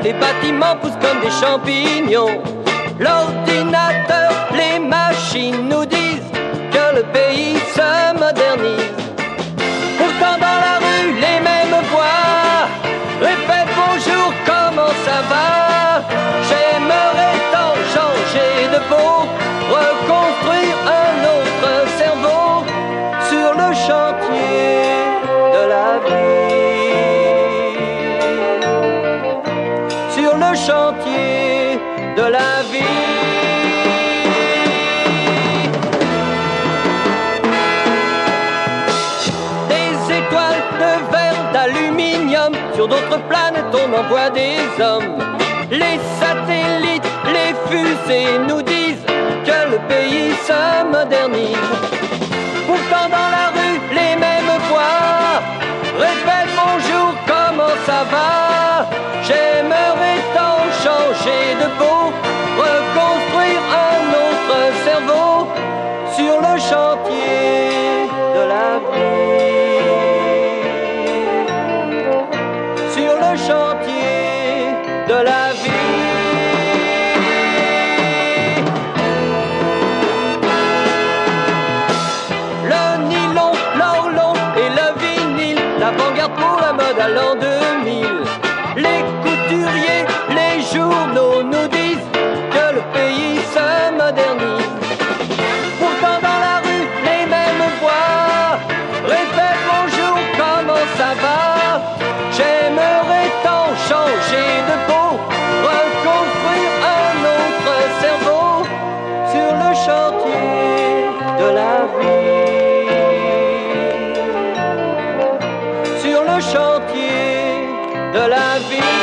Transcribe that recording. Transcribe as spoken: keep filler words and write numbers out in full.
les bâtiments poussent comme des champignons. L'ordinateur, les machines nous disent que le pays se modernise. Pourtant dans la rue, les mêmes voix répètent bonjour, comment ça va? J'aimerais tant changer de peau, reconstruire un autre cerveau sur le chantier de la vie. Sur le chantier de la vie. Des étoiles de verre, d'aluminium, sur d'autres planètes on envoie des hommes. Les satellites, les fusées nous disent que le pays se modernise. Pourtant dans la rue, les mêmes voix répètent bonjour, comment ça va? J'aimerais tant changer de peau, reconstruire un autre cerveau sur le chantier de la vie. Sur le chantier de la vie. Le nylon, l'orlon et le vinyle, l'avant-garde pour la mode à l'an deux mille. Les couturiers, les journaux nous disent que le pays se modernise. Pourtant dans la rue, les mêmes voix répètent bonjour, comment ça va? J'aimerais tant changer de peau, reconstruire un autre cerveau sur le chantier de la vie. Sur le chantier de la vie.